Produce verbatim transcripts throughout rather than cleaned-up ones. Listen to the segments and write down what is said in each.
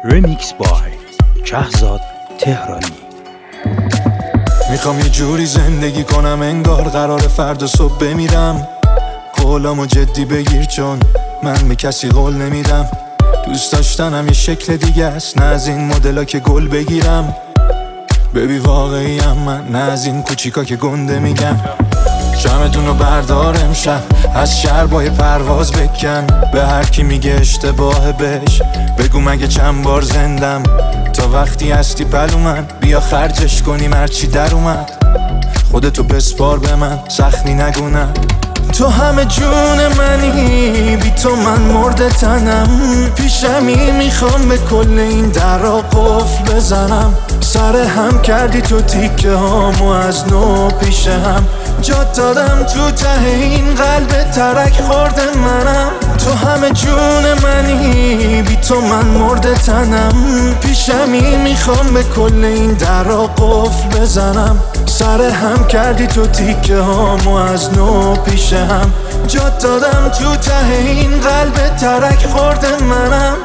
رمیکس بای شهزاد تهرانی. میخوام یه جوری زندگی کنم انگار قرار فردا صبح بمیرم. قولامو جدی بگیر چون من به کسی قول نمیدم. دوست داشتنم یه شکل دیگه است، نه از این مدلا که گل بگیرم. ببی واقعیم من، نه از این کوچیکا که گنده میگم. شمتون رو بردار امشب، از شهر با یه پرواز بکن. به هر کی میگه اشتباه بهش بگو مگه چند بار زندم. تا وقتی هستی پلو من، بیا خرجش کنیم هرچی در اومد. خودتو بسپار به من، سختی نگونم. تو همه جون منی، بی تو من مرده تنم. پیشمی میخوام به کل این درا قفل بزنم. سر هم کردی تو تیکه هامو از نو پیش هم. جات دادم تو ته این قلب ترک خورده منم. تو همه جون منی، بی تو من مرده تنم. پیشمی میخوام به کل این درا قفل بزنم. سر هم کردی تو تیکه هامو از نو پیش هم. جات دادم تو ته این قلب ترک خورده منم.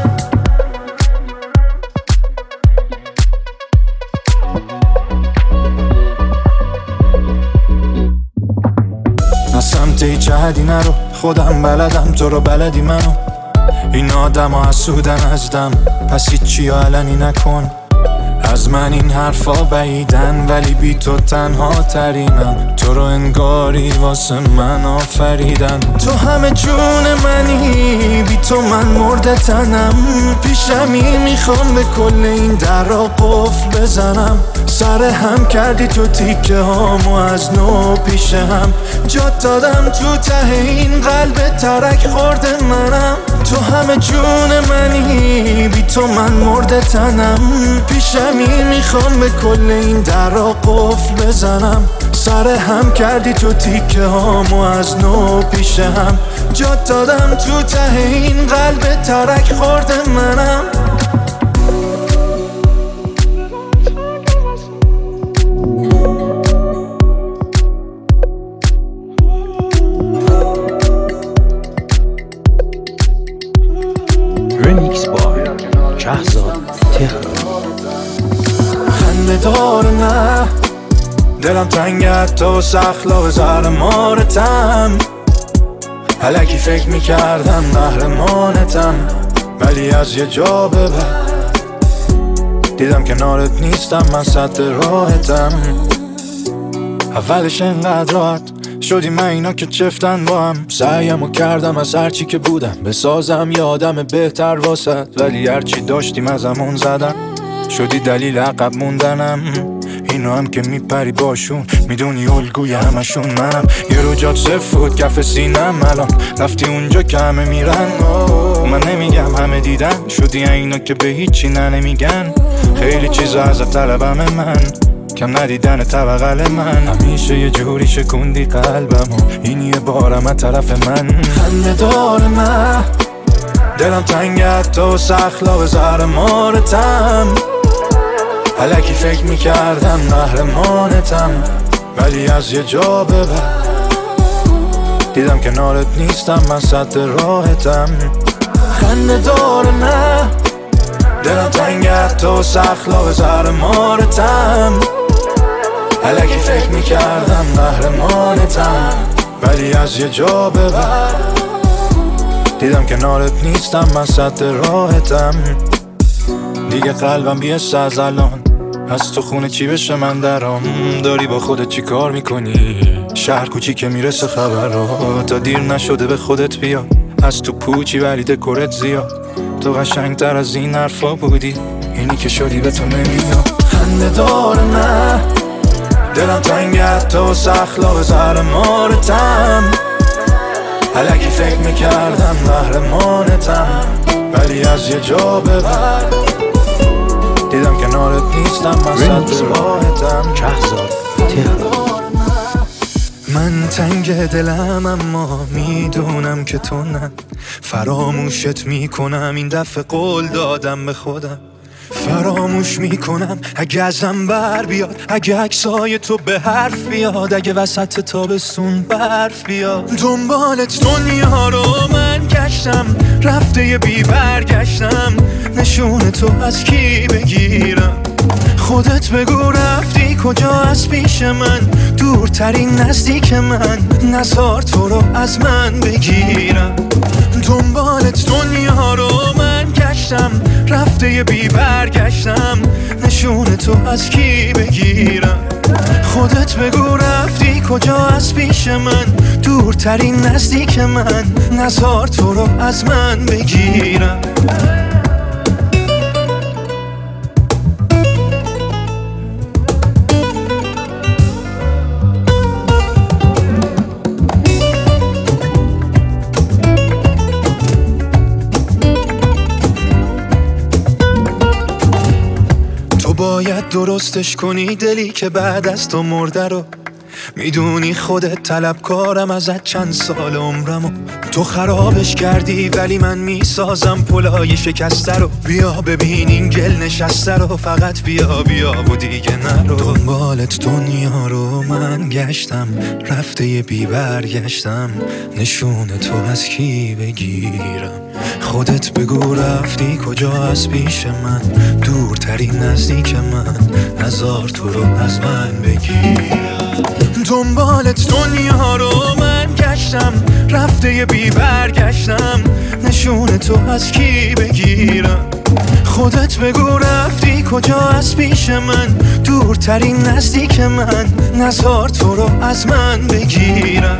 نه سمت هیچ جهدی نرو، خودم بلدم تو رو بلدی منو. این آدم ها حسودن ازدم، پس هیچی علنی نکن. از من این حرفا بعیدن ولی بی تو تنها ترینم. تو رو انگاری واسه من آفریدن. تو همه جون منی، بی تو من مرده تنم. پیشمی میخوام به کل این درا قفل بزنم. سر هم کردی تو تیکه هامو از نو پیش هم. جات دادم تو ته این قلب ترک خورده منم. تو همه جون منی، بی تو من مرده تنم. پیشمی میخوام به کل این درا قفل بزنم. سر هم کردی تو تیکه هامو از نو پیش هم. جات دادم تو ته این قلب ترک خورده منم. رمیکس بای شهزاد تهرانی. خنده دار نه، دلم تنگت تو سخلا به زهر مارتم. الکی فکر میکردم قهرمانتم، ولی از یه جا به بعد دیدم کنارت نیستم، من سد راحتم. اولش انقدر راحت شدی من اینا که چفتن با هم. سعیمو کردم از هرچی که بودم بسازم یه آدم بهتر واسد، ولی هرچی داشتیم ازمون زدن. شدی دلیل عقب موندنم. اینو هم که میپری باشون، میدونی الگوی همشون منم. یه رو جات صفر بود کف سینم، الان رفتی اونجا که همه میرن. من نمیگم همه دیدن، شدی اینا که به هیچی نه نمیگن. خیلی چیزا ازت طلبم من، کم ندیدن طبقل من. همیشه یه جوری شکوندی قلبمو، این یه بارم از طرف من. خنده دار من، دلم تنگت تو سخلا به زهر مارتم. الکی فکر میکردم قهرمانتم، ولی از یه جا به بعد دیدم کنارت نیستم، من سد راحتم. خنده دار نه، دلم تنگت تو سخلا به زهر مارتم. الکی فکر میکردم قهرمانتم، ولی از یه جا به بعد دیدم کنارت نیستم، من سد راحتم. دیگه قلبم بیست از الان، از تو خونه چی بشه من درام. داری با خودت چی کار میکنی؟ شهر کوچی که میرسه خبرها، تا دیر نشده به خودت بیا. از تو پوچی ولی دکورت زیاد، تو قشنگتر از این حرفا بودی، اینی که شدی به تو نمیاد. خنده دار نه، دلم تنگت تو سخلا به زهر مارتم. الکی فکر میکردم قهرمانتم، ولی از یه جا به بعد دیدم کنارت نیستم، من سد راحتم. شهزاد تهرانی. من تنگ دلم اما میدونم که تو نه. فراموشت میکنم این دفعه قول دادم به خودم. فراموش میکنم اگه ازم بر بیاد، اگه عکسای تو به حرف بیاد، اگه وسط تابستون برف بیاد. دنبالت دنیا رو من گشتم، رفته یه بی برگشتم، نشون تو از کی بگیرم؟ خودت بگو رفتی کجا از پیش من، دورترین نزدیک من، نزار تو رو از من بگیرم. دنبالت دنیا رو من گشتم، رفته یه بی برگشتم، نشون تو از کی بگیرم؟ خودت بگو رفتی کجا از پیش من، دورترین نزدیک من، نزار تو رو از من بگیرم. باید درستش کنی دلی که بعد از تو مرده رو، میدونی خودت طلبکارم ازت چند سال عمرمو. تو خرابش کردی ولی من میسازم پلای شکسته رو. بیا ببین این گل نشسته رو، فقط بیا بیا و دیگه نرو. دنبالت دنیا رو من گشتم، رفته یه بی برگشتم، نشون تو از کی بگیرم؟ خودت بگو رفتی کجا از پیش من، دورترین نزدیک من، نزار تو رو از من بگیرم. دنبالت دنیا رو من گشتم، رفته یه بی برگشتم، نشون تو از کی بگیرم؟ خودت بگو رفتی کجا از پیش من، دورترین نزدیک من، نزار تو رو از من بگیرم.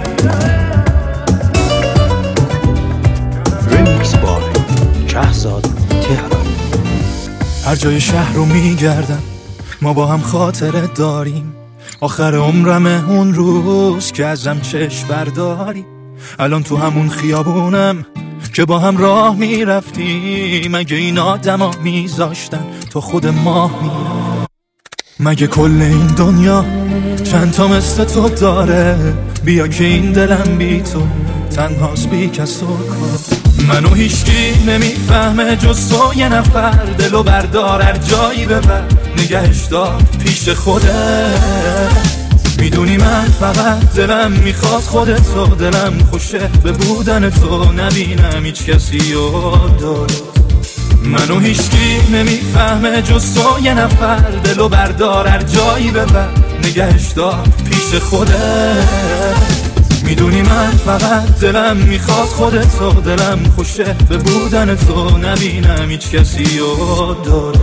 ریمیکس بای شهزاد تهرانی. هر جای شهر رو میگردم، ما با هم خاطره داریم، آخر عمرمه اون روز که ازم چشم برداری. الان تو همون خیابونم که با هم راه میرفتیم، مگه این آدم ها میذاشتن تو خود ماه میرفت؟ مگه کل این دنیا چند تا مثل تو داره؟ بیا که این دلم بی تو تنهاست بی کس و کار. منو هیچکی نمیفهمه جز تو، یه نفر دلو بردار هر جایی ببر، نگهش دار پیش خودت. میدونی من فقط دلم میخواد خودتو، دلم خوشه به بودن تو، نبینم هیچ کسی و دارت. منو هیچکی نمیفهمه جز تو، یه نفر دلو بردار هر جایی ببر، نگهش دار پیش خودت. میدونی من فقط دلم میخواد خودتو، دلم خوشه به بودن تو، نبینم هیچ کسی و دارت.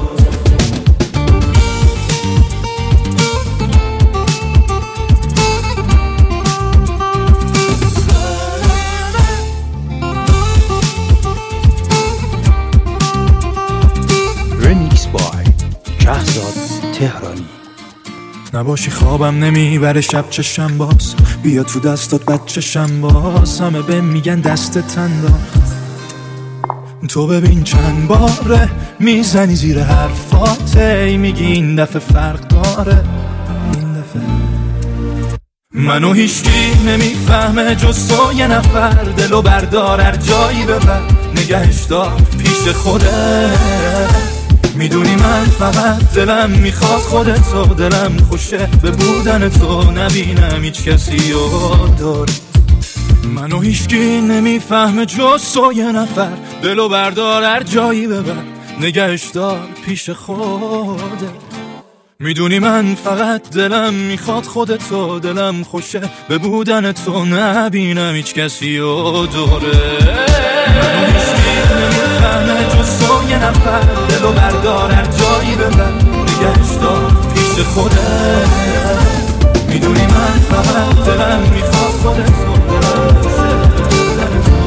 ریمیکس بای شهزاد تهرانی. نباشی خوابم نمیبره شب چشم باز، بیا تو دستات بچشم باز، همه به میگن دستت انداخت. تو ببین چند باره میزنی زیر حرفاته، میگی این دفعه فرق داره، این دفعه. منو هیچکی نمیفهمه جز تو، یه نفر دلو بردار هر جایی ببر، نگهش دار پیش خودت. میدونی من فقط دلم میخواد خودتو، دلم خوشه به بودن تو، نبینم هیچ کسی و دارت. منو هیچکی نمیفهمه جز تو، یه نفر دلو بردار هر جایی ببر، نگهش دار پیش خودت. میدونی من فقط دلم میخواد خودتو، دلم خوشه به بودن تو، نبینم هیچ کسی و دوره. منو هیچکی نمیفهمه جز تو، یه نفر دلو بردار هر جایی ببر، نگهش دار پیش خودت. میدونی من فقط دلم میخواد خودتو، دلم خوشه به بودن تو.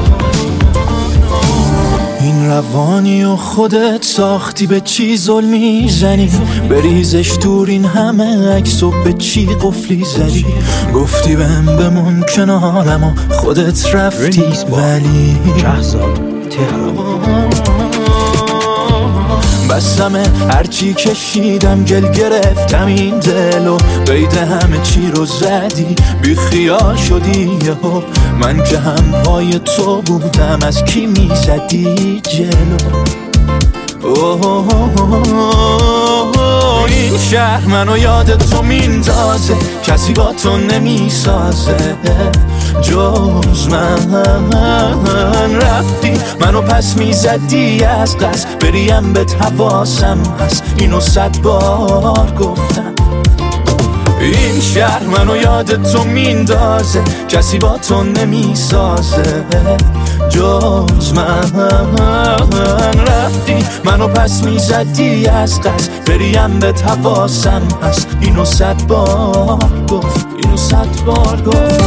این روانی و خودت ساختی، به چی ظلم میزنی؟ بریزش دور این همه عکس و به چی قفلی زدی؟ گفتی بهم بمون کنارم و خودت رفتی، ولی شهزاد تهرانی. بسمه هرچی کشیدم گل گرفتم این دلو، قید همه چی رو زدی، بی خیال شدی یهو. من که هم پای تو بودم، از کی میزدی جلو؟ این شهر منو یاد تو میندازه، کسی با تو نمیسازه جز من. رفتی منو پس میزدی از قصد، بریم به حواسم هست، اینو صد بار گفتم. این شهر منو یاد تو میندازه، کسی با تو نمیسازه جز من. رفتی منو پس میزدی از قصد، بریم به حواسم هست، اینو صد بار گفت، اینو صد بار گفت.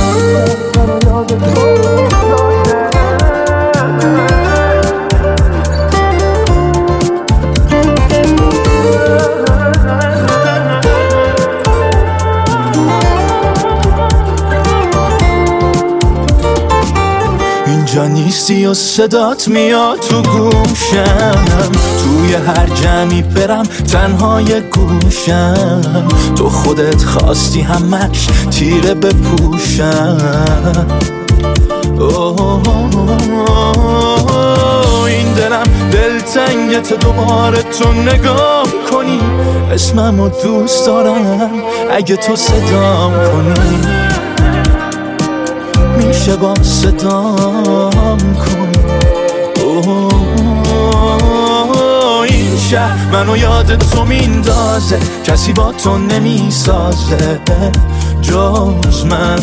اینجا نیستی و صدات میاد تو گوشم، توی هر جمعی برم تنهای گوشم، تو خودت خواستی همش تیره بپوشم. این دلم دلتنگت، دوباره تو نگاه کنی، اسممو دوست دارم اگه تو صدام کنی، میشه با صدام کنی. این شهر منو یاد تو میندازه، کسی با تو نمیسازه جز من.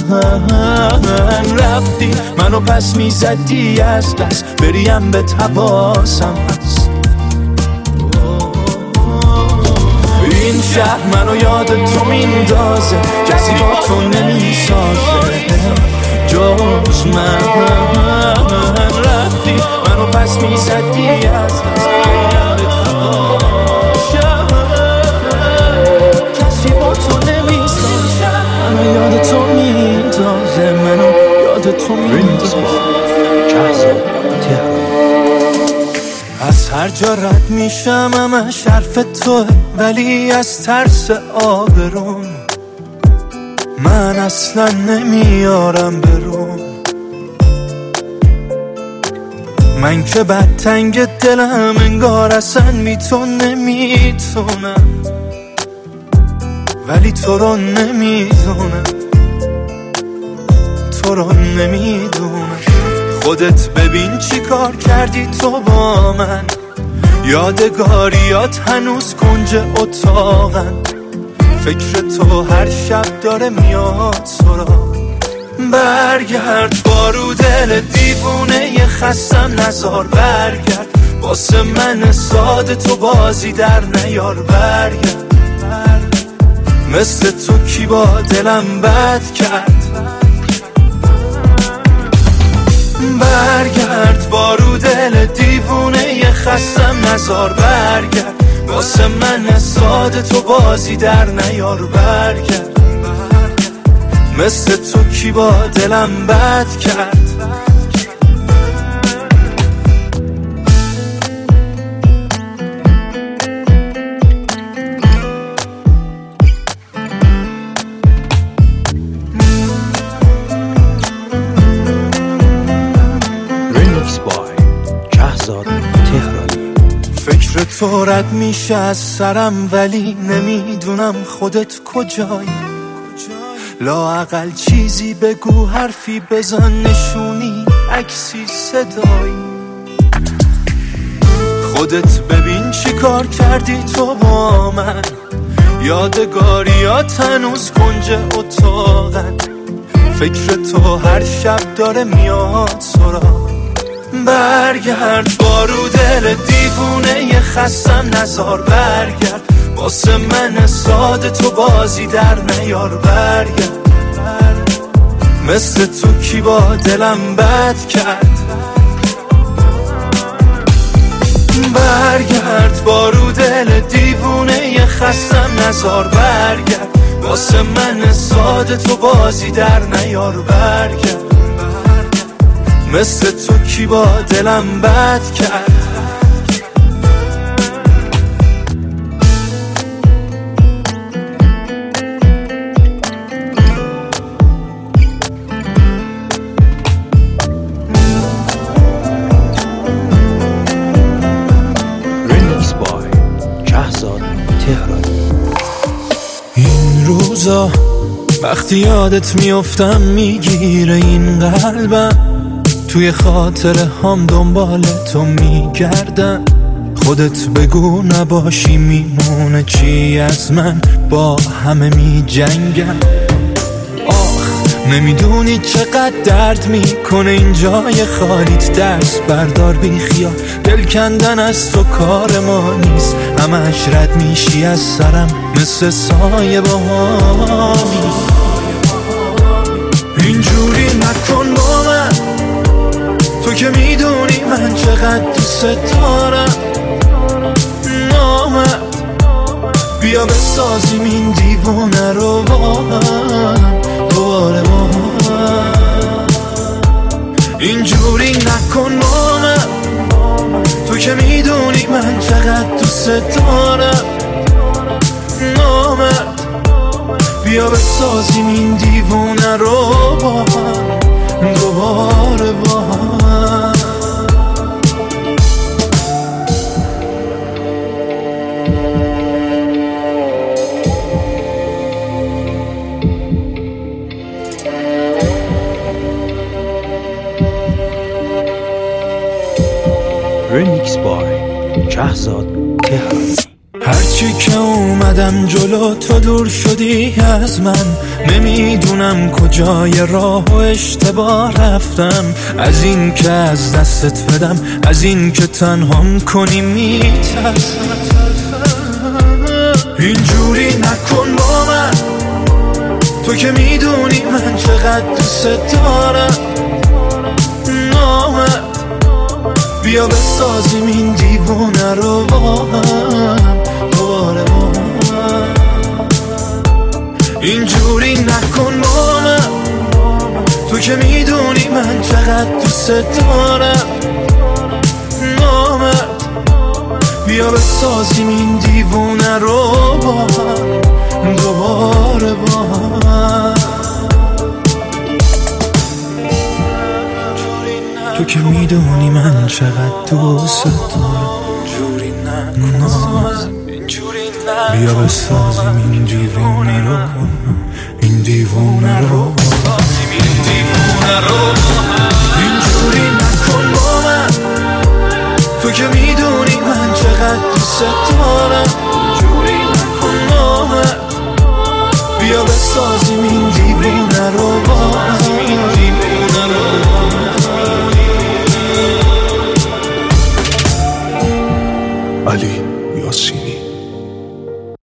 رفتی منو پس میزدی از دست، بریم به حواسم هست. این شهر منو یاد تو میندازه، کسی با تو نمیسازه جز من. رفتی منو پس میزدی از دست، کسی با تو نمیسازه. منو یاد تو میندازه، منو یاد تو میندازه. از هر جا رد میشم همش حرف توه، ولی از ترس آبرون من اصلا نمیارم برون. من که بدتنگ دلم انگار اصلا بی تو نمیتونم، ولی تو رو نمیدونم، تو رو نمیدونم. خودت ببین چی کار کردی تو با من، یادگاریات هنوز کنج اتاقن، فکر تو هر شب داره میاد سراغ. برگرد بارو دل دیوونه خستم نزار، برگرد واسه من ساده تو بازی در نیار. برگرد مثل تو کی با دلم بد کرد، برگرد بارو دل دیوونه خستم نزار. برگرد واسه من ساده تو بازی در نیار. برگرد مثل تو کی با دلم بد کرد. Remix by شهزاد تهرانی. فکر تو رد میشه از سرم، ولی نمیدونم خودت کجایی. لااقل چیزی بگو، حرفی بزن، نشونی، عکسی، صدایی. خودت ببین چی کار کردی تو با من، یادگاریات هنوز کنج اتاقن، فکر تو هر شب داره میاد سراغ. برگرد بارو دل دیوونه خستم نزار. برگرد واسه من ساده تو بازی در نیار. برگرد مثل تو کی با دلم بد کرد. برگرد بارو دل دیوونه خستم نزار. برگرد واسه من ساده تو بازی در نیار. برگرد مثل تو کی با دلم بد کرد. Remix by روزا وقتی یادت میافتم میگیره این قلبم، توی خاطره هم دنبال تو میگردم. خودت بگو نباشی میمونه چی از من، با همه میجنگم. آخ نمیدونی چقدر درد میکنه این جای خالیت، دست بردار بی خیال، دل کندن از تو کار ما نیست. همش رد میشی از سرم مثل سایه باهامی. اینجوری نکن با من، تو که میدونی من چقدر دوست دارم. نامرد بیا بسازیم این دیوونه رو با هم دوباره با هم. اینجوری نکن با من، تو که میدونی من چقدر دوست دارم. نامرد بیا بسازیم این دیوونه رو با هم دوباره با هم. Remix by شهزاد تهرانی. هرچی که اومدم جلو تو دور شدی از من، نمیدونم کجای راه و اشتباه رفتم. از این که از دستت بدم، از این که تنهام کنی میترسم. اینجوری نکن با من، تو که میدونی من چقدر دوست دارم. نامرد بیا بسازیم این دیوونه رو با هم دوباره با هم. اینجوری نکن با من، تو که میدونی من چقدر دوست دارم. نامرد بیا بسازیم این دیوونه رو با هم دوباره با هم. تو که میدونی من چقدر دوست دارم. بیا بسازیم این دیوونه رو، این دیوونه رو، اینجوری نکن با من، تو که میدونی من چقدر دوست دارم. نامرد بیا بسازیم این دیوونه رو با هم. علی یاسینی.